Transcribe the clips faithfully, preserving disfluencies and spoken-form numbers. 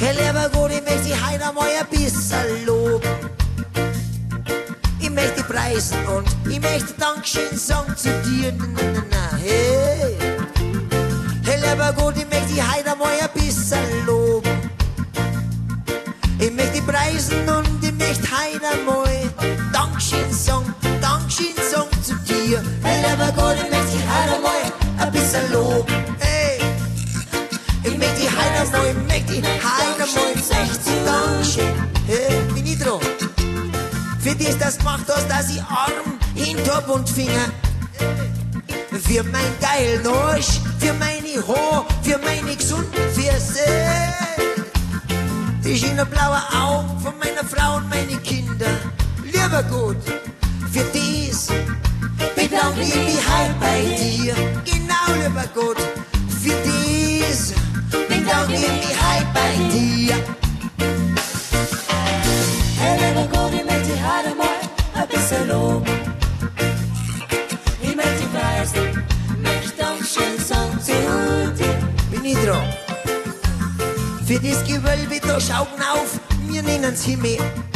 Hey, lieber Gott, ich möchte dich heute einmal ein bisschen loben. Ich möchte dich preisen und ich möchte Dankeschön sagen zu dir. Na, na, na, hey. Hey, lieber Gott, ich möchte dich heute einmal ein bisschen loben. Ich möchte dich preisen und ich möchte heute einmal Dankeschön sagen, Dankeschön sagen zu dir. Hey, lieber Gott, ich möchte dich heute einmal ein bisschen loben. Hey. Ich möchte dich heute einmal, ich möchte dich heute einmal sechzig Dankeschön. Hey, bin ich dran? Für das, das gemacht hast, dass ich Arm, Hintop und Finger. Für mein geilen Arsch, für meine Haare, für meine gesunden Füße. Die schönen blauen Augen von meiner Frau und meine Kinder. Lieber Gott, für dies bedanke ich mich heute bei dir. Genau, lieber Gott, für dies bedanke ich mich heute bei dir. Hey, lieber Gott, ich möchte dich heute mal ein bisschen loben. Ich möchte dich preisen, möchte Dankeschön sagen zu dir. Bin ich dran? Für das Gewölbe, da schauen auf, wir nennen's Himmel.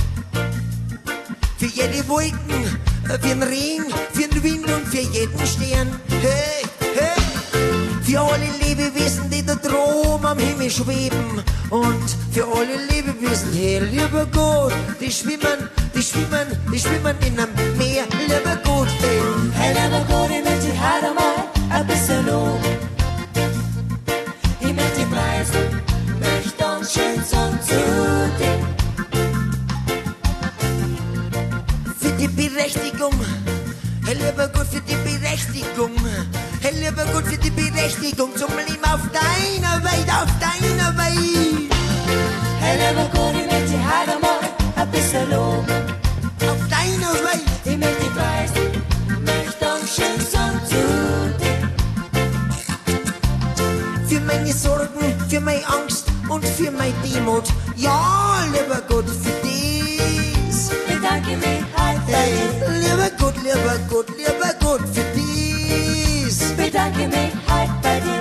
Für jede Wolken, für den Regen, für den Wind und für jeden Stern. Hey, hey! Für alle Lebewesen, die da drum am Himmel schweben. Und für alle Lebewesen, hey, lieber Gott, die schwimmen, die schwimmen, die schwimmen in einem Meer, lieber Gott, hey. Hey, lieber Gott, ich möchte dich heute mal ein bisschen loben. Ich möchte dich preisen, möchte Dankeschön sagen zu dir. Für die Berechtigung, hey, lieber Gott, für die Berechtigung. Hey, lieber Gott, für die Berechtigung zum Leben auf deiner Welt, auf deiner Welt. Hey, lieber Gott, ich möchte dich heute mal ein bisschen loben. Auf deiner Welt. Ich möchte dich preisen, möchte Dankeschön sagen zu dir. Für meine Sorgen, für meine Angst und für meine Demut. Ja, lieber Gott, für dies Bedanke ich mich heute bei hey, dir. lieber Gott, lieber Gott, lieber Gott, für dies Bedanke ich mich heute bei dir.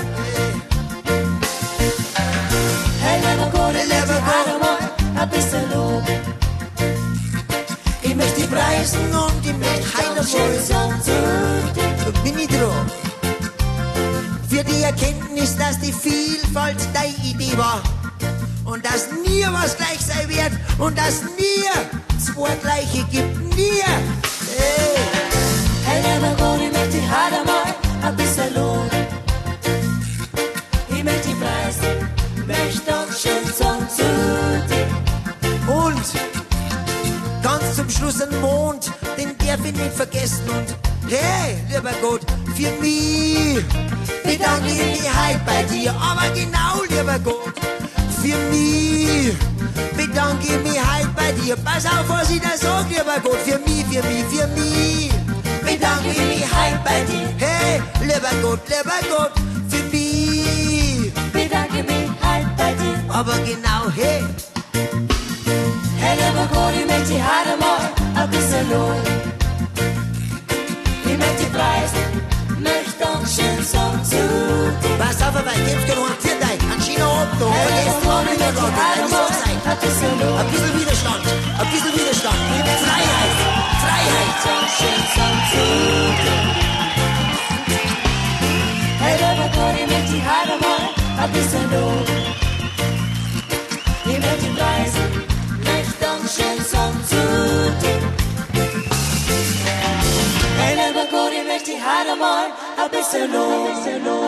Hey, lieber Gott, ich möchte dich heute mal ein bisschen loben. Ich möchte dich preisen und ich möchte heute Dankeschön sagen zu dir. mal. Bin ich dran? Für die Erkenntnis, dass die Vielfalt deine Idee war. Und dass nie was gleich sein wird. Und dass nie zwei gleiche gibt. Nie. Hey. Hey, lieber Gott, ich möchte dich heute mal ein bisschen loben. Ich möchte dich preisen, möchte Dankeschön sagen zu dir. Und ganz zum Schluss ein Mond, den darf ich nicht vergessen. Und hey, lieber Gott, für mich bedanke ich mich heute bei dir. Aber genau, lieber Gott, für mich bedanke ich mich heute bei dir. Pass auf, was ich da sag, lieber Gott, für mich, für mich, für mich bedanke ich mich heute bei dir. Hey, lieber Gott, lieber Gott, für mich Bedanke ich mich heute bei dir. aber genau, hey. Hey, lieber Gott, ich möchte dich heute mal ein bisschen loben. Ich möchte dich preisen, möchte Dankeschön sagen zu dir. Pass auf, aber ich geb's dir noch für dich. Ein schöner Abend noch. Hey, Vergesst lieber die Gott, ich möchte dich heute Leute, mal sein. ein bisschen loben. Ein bisschen Widerstand, ein bisschen Widerstand. Freiheit, Freiheit. Dankeschön sagen zu dir. Hey, lieber Gott, ich möchte dich heute mal ein bisschen loben. Ich möchte dich preisen, möchte Dankeschön sagen zu dir. Hey, lieber Gott, ich möchte dich heute mal ein bisschen loben.